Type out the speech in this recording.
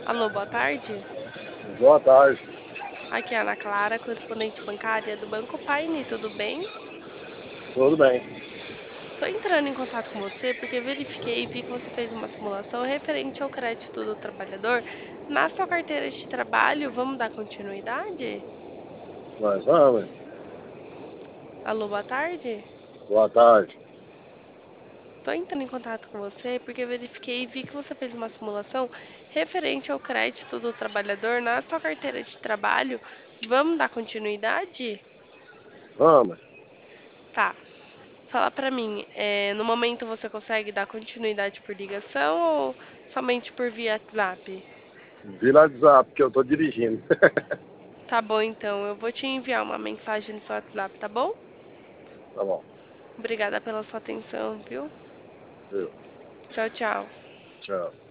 Alô, boa tarde. Boa tarde. Aqui é a Ana Clara, correspondente bancária do Banco Paine, tudo bem? Tudo bem. Tô entrando em contato com você porque verifiquei e vi que você fez uma simulação referente ao crédito do trabalhador na sua carteira de trabalho. Vamos dar continuidade? Nós vamos. Alô, boa tarde. Boa tarde. Tô entrando em contato com você porque verifiquei e vi que você fez uma simulação referente ao crédito do trabalhador na sua carteira de trabalho. Vamos dar continuidade? Vamos. Tá. Fala pra mim, no momento você consegue dar continuidade por ligação ou somente por via WhatsApp? Vira WhatsApp, que eu tô dirigindo. Tá bom, então, eu vou te enviar uma mensagem no seu WhatsApp, tá bom? Tá bom. Obrigada pela sua atenção, viu? Viu? Tchau, tchau. Tchau.